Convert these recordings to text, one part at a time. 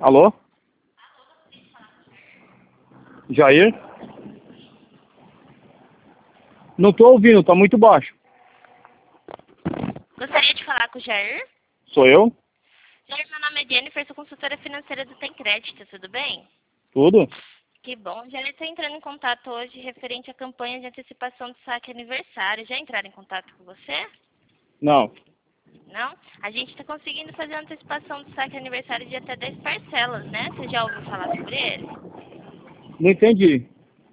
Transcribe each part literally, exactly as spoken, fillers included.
Alô? Jair? Não tô ouvindo, tá muito baixo. Gostaria de falar com o Jair. Sou eu? Jair, meu nome é Jennifer, sou consultora financeira do Tem Crédito, tudo bem? Tudo? Que bom. Jair, estou entrando em contato hoje referente à campanha de antecipação do saque aniversário. Já entraram em contato com você? Não. Não? A gente está conseguindo fazer a antecipação do saque aniversário de até dez parcelas, né? Você já ouviu falar sobre ele? Não entendi.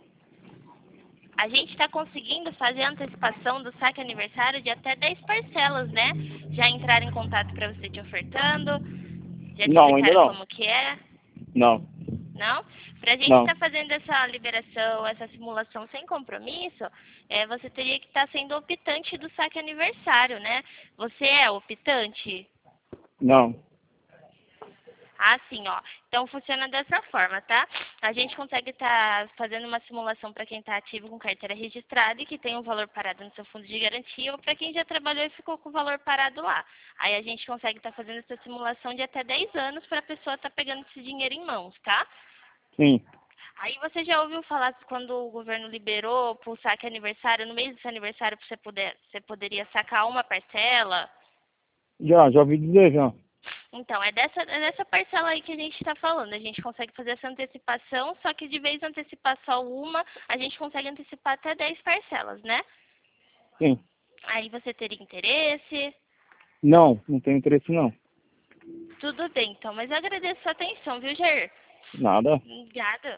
A gente está conseguindo fazer a antecipação do saque aniversário de até dez parcelas, né? Já entraram em contato para você te ofertando? Já te Não, ainda explicaram não. como que é? Não. Não? Para a gente Não. estar fazendo essa liberação, essa simulação sem compromisso, é, você teria que estar sendo optante do saque aniversário, né? Você é optante? Não. Ah, sim, ó. Então funciona dessa forma, tá? A gente consegue estar fazendo uma simulação para quem está ativo com carteira registrada e que tem um valor parado no seu fundo de garantia, ou para quem já trabalhou e ficou com o valor parado lá. Aí a gente consegue estar fazendo essa simulação de até dez anos para a pessoa estar pegando esse dinheiro em mãos, tá? Sim. Aí você já ouviu falar quando o governo liberou para o saque aniversário, no mês do seu aniversário, você, poder, você poderia sacar uma parcela? Já, já ouvi dizer já. Então, é dessa, é dessa parcela aí que a gente está falando. A gente consegue fazer essa antecipação, só que de vez de antecipar só uma, a gente consegue antecipar até dez parcelas, né? Sim. Aí você teria interesse? Não, não tenho interesse não. Tudo bem, então. Mas eu agradeço a sua atenção, viu, Jair? Nada. Obrigada.